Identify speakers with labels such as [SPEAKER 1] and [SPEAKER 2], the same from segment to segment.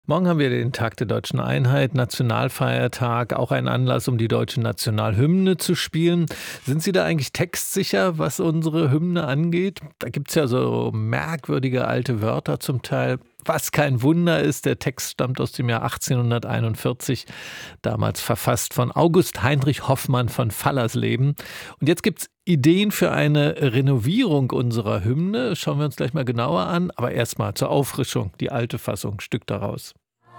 [SPEAKER 1] Morgen haben wir den Tag der Deutschen Einheit, Nationalfeiertag, auch ein Anlass, um die deutsche Nationalhymne zu spielen. Sind Sie da eigentlich textsicher, was unsere Hymne angeht? Da gibt es ja so merkwürdige alte Wörter zum Teil. Was kein Wunder ist, der Text stammt aus dem Jahr 1841, damals verfasst von August Heinrich Hoffmann von Fallersleben. Und jetzt gibt es Ideen für eine Renovierung unserer Hymne. Schauen wir uns gleich mal genauer an. Aber erstmal zur Auffrischung, die alte Fassung, Stück daraus.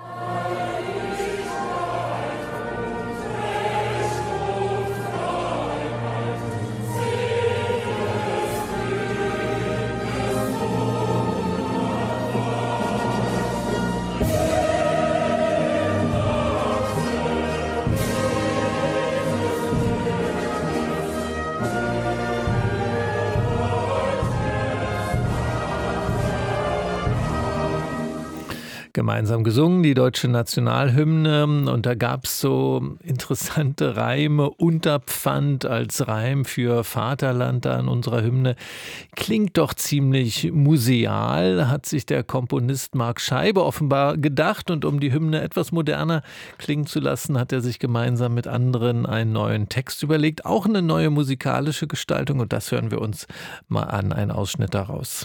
[SPEAKER 1] Gemeinsam gesungen, die deutsche Nationalhymne. Und da gab es so interessante Reime. Unterpfand als Reim für Vaterland da in unserer Hymne. Klingt doch ziemlich museal, hat sich der Komponist Marc Scheibe offenbar gedacht. Und um die Hymne etwas moderner klingen zu lassen, hat er sich gemeinsam mit anderen einen neuen Text überlegt. Auch eine neue musikalische Gestaltung. Und das hören wir uns mal an, ein Ausschnitt daraus.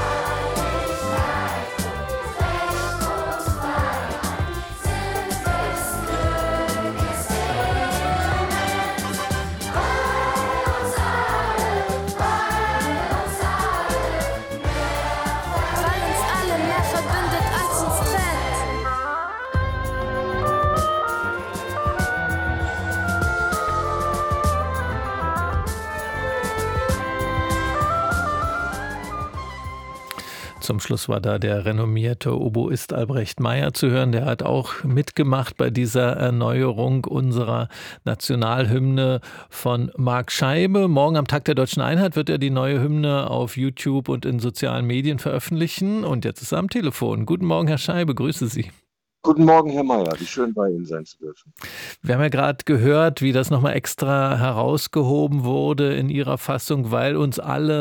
[SPEAKER 2] Weil uns alle mehr verbindet als uns trennt.
[SPEAKER 1] Zum Schluss war da der renommierte Oboist Albrecht Meyer zu hören. Der hat auch mitgemacht bei dieser Erneuerung unserer Nationalhymne von Marc Scheibe. Morgen am Tag der Deutschen Einheit wird er die neue Hymne auf YouTube und in sozialen Medien veröffentlichen. Und jetzt ist er am Telefon. Guten Morgen, Herr Scheibe, grüße Sie.
[SPEAKER 3] Guten Morgen, Herr Mayer. Wie schön, bei Ihnen sein zu dürfen.
[SPEAKER 1] Wir haben ja gerade gehört, wie das nochmal extra herausgehoben wurde in Ihrer Fassung, weil uns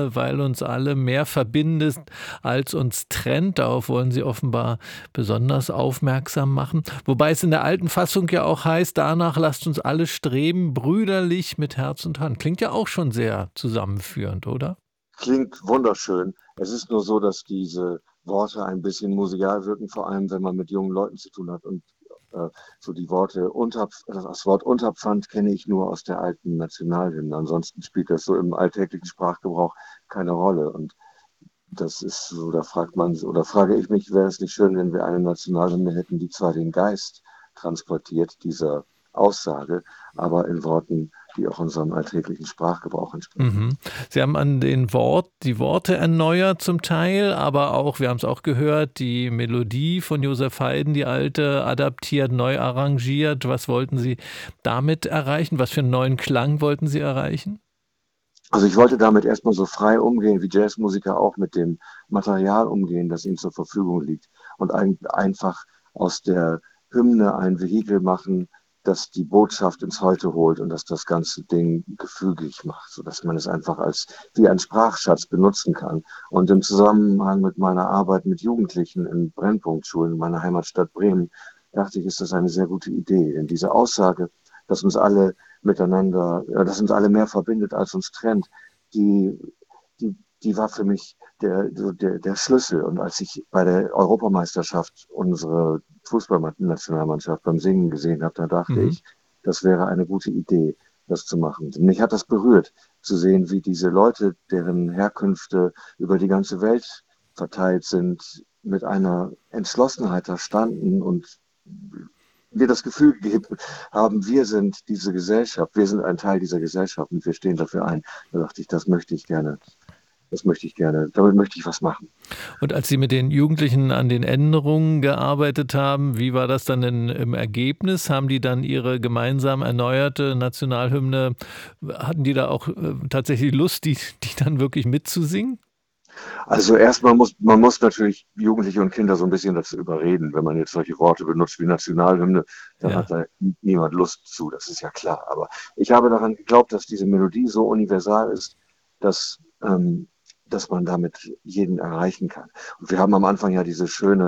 [SPEAKER 1] alle mehr verbindet, als uns trennt. Darauf wollen Sie offenbar besonders aufmerksam machen. Wobei es in der alten Fassung ja auch heißt, danach lasst uns alle streben, brüderlich mit Herz und Hand. Klingt ja auch schon sehr zusammenführend, oder?
[SPEAKER 3] Klingt wunderschön. Es ist nur so, dass diese Worte ein bisschen musikal wirken, vor allem wenn man mit jungen Leuten zu tun hat. Und so die Worte das Wort Unterpfand kenne ich nur aus der alten Nationalhymne. Ansonsten spielt das so im alltäglichen Sprachgebrauch keine Rolle. Und das ist so, da frage ich mich, wäre es nicht schön, wenn wir eine Nationalhymne hätten, die zwar den Geist transportiert, dieser Aussage, aber in Worten, die auch unserem alltäglichen Sprachgebrauch entsprechen.
[SPEAKER 1] Sie haben an die Worte erneuert zum Teil, aber auch, wir haben es auch gehört, die Melodie von Josef Haydn, die alte, adaptiert, neu arrangiert. Was wollten Sie damit erreichen? Was für einen neuen Klang wollten Sie erreichen?
[SPEAKER 3] Also ich wollte damit erstmal so frei umgehen, wie Jazzmusiker auch mit dem Material umgehen, das ihnen zur Verfügung liegt. Und einfach aus der Hymne ein Vehikel machen, das die Botschaft ins Heute holt und das das ganze Ding gefügig macht, sodass man es einfach als wie ein Sprachschatz benutzen kann. Und im Zusammenhang mit meiner Arbeit mit Jugendlichen in Brennpunktschulen in meiner Heimatstadt Bremen dachte ich, ist das eine sehr gute Idee. Denn diese Aussage, dass uns alle dass uns alle mehr verbindet als uns trennt, die, die war für mich der Schlüssel. Und als ich bei der Europameisterschaft unsere Fußballnationalmannschaft beim Singen gesehen habe, da dachte
[SPEAKER 1] Mhm.
[SPEAKER 3] ich, das wäre eine gute Idee, das zu machen. Mich hat das berührt, zu sehen, wie diese Leute, deren Herkünfte über die ganze Welt verteilt sind, mit einer Entschlossenheit da standen und mir das Gefühl gegeben haben, wir sind diese Gesellschaft, wir sind ein Teil dieser Gesellschaft und wir stehen dafür ein. Da dachte ich, das möchte ich gerne, damit möchte ich was machen.
[SPEAKER 1] Und als Sie mit den Jugendlichen an den Änderungen gearbeitet haben, wie war das dann im Ergebnis? Haben die dann ihre gemeinsam erneuerte Nationalhymne, hatten die da auch tatsächlich Lust, die dann wirklich mitzusingen?
[SPEAKER 3] Also man muss natürlich Jugendliche und Kinder so ein bisschen dazu überreden. Wenn man jetzt solche Worte benutzt wie Nationalhymne, dann
[SPEAKER 1] Ja.
[SPEAKER 3] hat da niemand Lust zu, das ist ja klar. Aber ich habe daran geglaubt, dass diese Melodie so universal ist, dass, dass man damit jeden erreichen kann. Und wir haben am Anfang ja diese schöne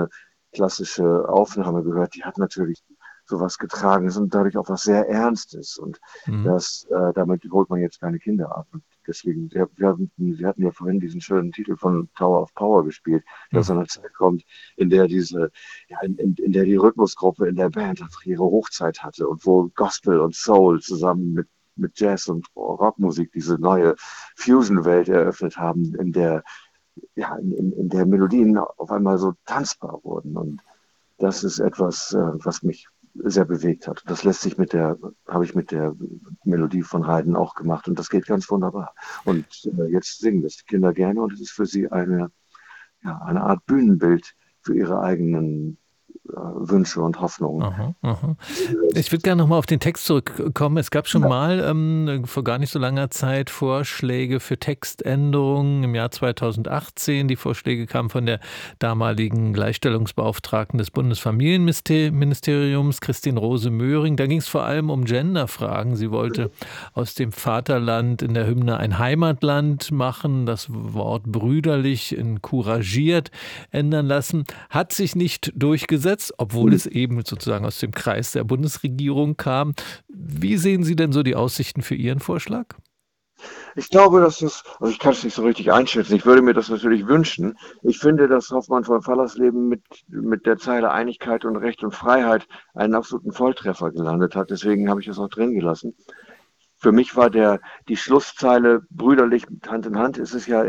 [SPEAKER 3] klassische Aufnahme gehört, die hat natürlich sowas getragen ist und dadurch auch was sehr Ernstes. Und
[SPEAKER 1] Mhm.
[SPEAKER 3] damit holt man jetzt keine Kinder ab. Und deswegen, wir hatten ja vorhin diesen schönen Titel von Tower of Power gespielt, der aus
[SPEAKER 1] Mhm.
[SPEAKER 3] einer Zeit kommt, in der in der die Rhythmusgruppe in der Band einfach ihre Hochzeit hatte und wo Gospel und Soul zusammen mit Jazz und Rockmusik diese neue Fusion-Welt eröffnet haben, in der Melodien auf einmal so tanzbar wurden. Und das ist etwas, was mich sehr bewegt hat. Das habe ich mit der Melodie von Haydn auch gemacht und das geht ganz wunderbar. Und jetzt singen das die Kinder gerne und es ist für sie eine Art Bühnenbild für ihre eigenen Wünsche und Hoffnungen.
[SPEAKER 1] Aha, aha. Ich würde gerne noch mal auf den Text zurückkommen. Es gab schon
[SPEAKER 3] Ja,
[SPEAKER 1] mal vor gar nicht so langer Zeit Vorschläge für Textänderungen im Jahr 2018. Die Vorschläge kamen von der damaligen Gleichstellungsbeauftragten des Bundesfamilienministeriums, Christine Rose Möhring. Da ging es vor allem um Genderfragen. Sie wollte aus dem Vaterland in der Hymne ein Heimatland machen, das Wort brüderlich in couragiert ändern lassen. Hat sich nicht durchgesetzt, obwohl es eben sozusagen aus dem Kreis der Bundesregierung kam. Wie sehen Sie denn so die Aussichten für Ihren Vorschlag?
[SPEAKER 3] ich glaube, also ich kann es nicht so richtig einschätzen. Ich würde mir das natürlich wünschen. Ich finde, dass Hoffmann von Fallersleben mit der Zeile Einigkeit und Recht und Freiheit einen absoluten Volltreffer gelandet hat. Deswegen habe ich es auch drin gelassen. Für mich war die Schlusszeile brüderlich Hand in Hand, ist es ja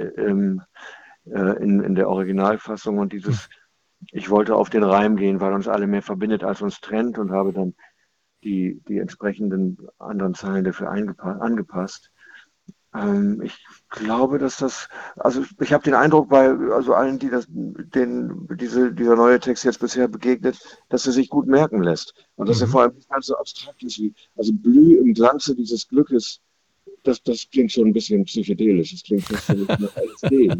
[SPEAKER 3] in der Originalfassung und ich wollte auf den Reim gehen, weil uns alle mehr verbindet als uns trennt und habe dann die entsprechenden anderen Zeilen dafür angepasst. Ich glaube, also ich habe den Eindruck also allen, dieser neue Text jetzt bisher begegnet, dass er sich gut merken lässt und dass er
[SPEAKER 1] Mhm.
[SPEAKER 3] vor allem nicht ganz so abstrakt ist also Blüh im Glanze dieses Glückes, das klingt schon ein bisschen psychedelisch, das klingt fast schon nach LSD.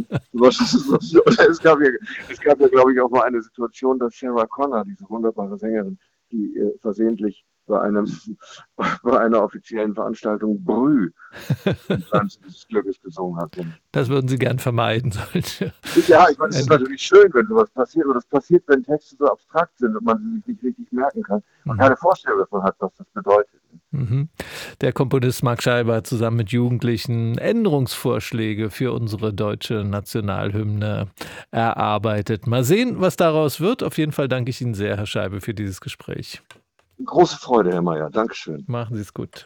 [SPEAKER 3] Es gab ja, glaube ich, auch mal eine Situation, dass Sarah Connor, diese wunderbare Sängerin, die versehentlich bei einer offiziellen Veranstaltung Brüh im Glanze dieses Glückes gesungen hat.
[SPEAKER 1] Das würden Sie gern vermeiden. Sollte
[SPEAKER 3] Ja, ich meine, es ist
[SPEAKER 1] ein,
[SPEAKER 3] natürlich schön, wenn sowas passiert, aber das passiert, wenn Texte so abstrakt sind und man sie sich nicht richtig merken kann und
[SPEAKER 1] mhm.
[SPEAKER 3] keine Vorstellung davon hat, was das bedeutet.
[SPEAKER 1] Mhm. Der Komponist Marc Scheiber hat zusammen mit Jugendlichen Änderungsvorschläge für unsere deutsche Nationalhymne erarbeitet. Mal sehen, was daraus wird. Auf jeden Fall danke ich Ihnen sehr, Herr Scheibe, für dieses Gespräch.
[SPEAKER 3] Große Freude, Herr Mayer. Dankeschön.
[SPEAKER 1] Machen Sie es gut.